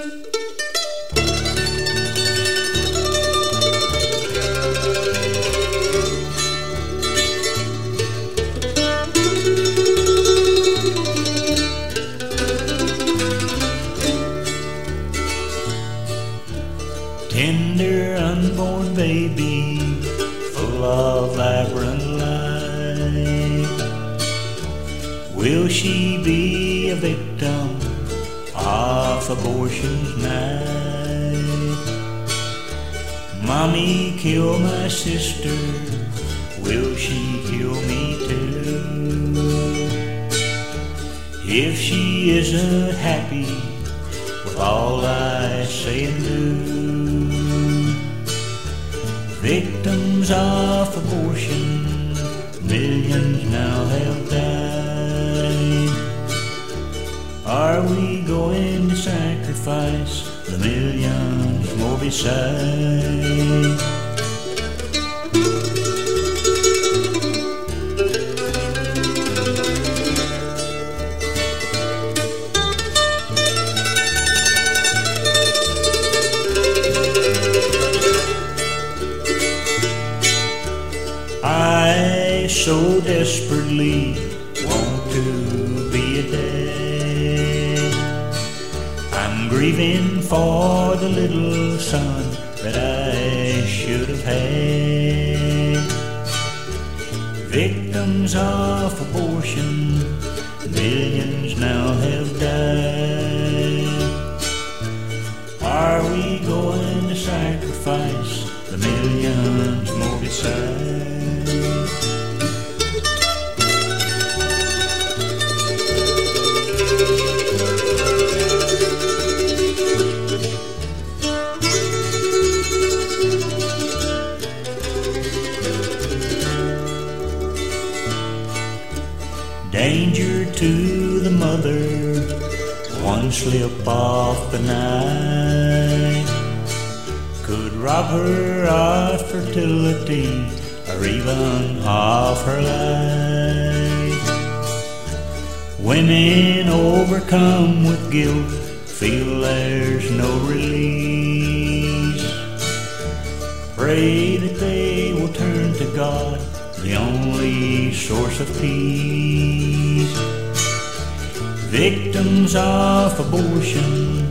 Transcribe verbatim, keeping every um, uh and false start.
Tender unborn baby, full of vibrant life. Will she be a victim of abortion's knife? Mommy killed my sister, will she kill me too? If she isn't happy with all I say and do. Victims of abortion, millions now have died. Are we going to sacrifice the millions more beside? I so desperately want to be a dad. I'm grieving for the little son that I should have had. Victims of abortion, millions now have died. Are we going to sacrifice the millions more beside? Danger to the mother, one slip off the night could rob her of fertility or even of her life. Women overcome with guilt feel there's no release. Pray that they will turn to God, the only source of peace. Victims of abortion,